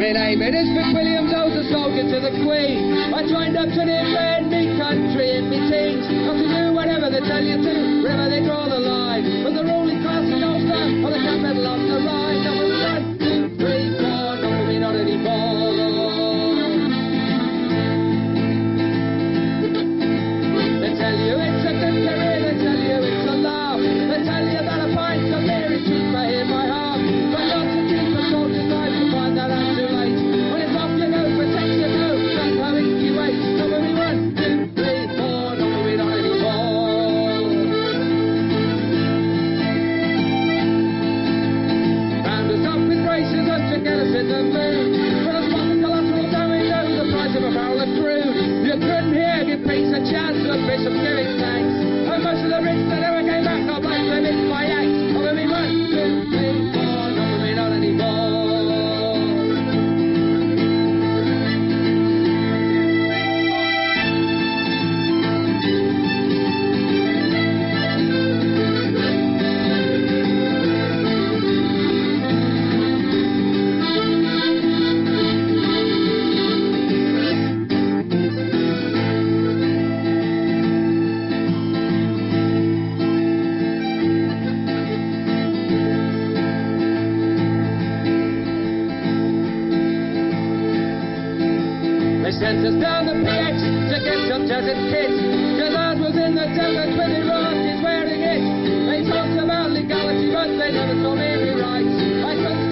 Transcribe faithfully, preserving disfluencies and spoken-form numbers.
My name it is Fitzwilliams, I was a soldier to the Queen. I joined up to the invade me country in me teens. Got to do whatever they tell you to, wherever they draw the line. But the ruling class in Ulster, or the capital of the Rhine. Number one, two, three, four, no, we're not anymore. They tell you it's a good career, they tell you it's a laugh. They tell you that a pint of beer is cheaper in my heart. But not to keep a soldier's life, you find that out too late. When it's off you go, protect your go, that's how it you wait. Number me one, two, three, four, number me not anymore. Round us up with graces and to get us in the mood. For us fucking collateral damage over the price of a barrel of crude. You couldn't hear, give peace a chance of Bishop giving thanks. And most of the rich that ever came back are black women by acts. Number me one, two, three, four, number me not anymore. Sent us down the P X to get some desert kit. Cause ours was in the desert with the Iraqis wearing it. They talked about legality but they never told me any rights. I couldn't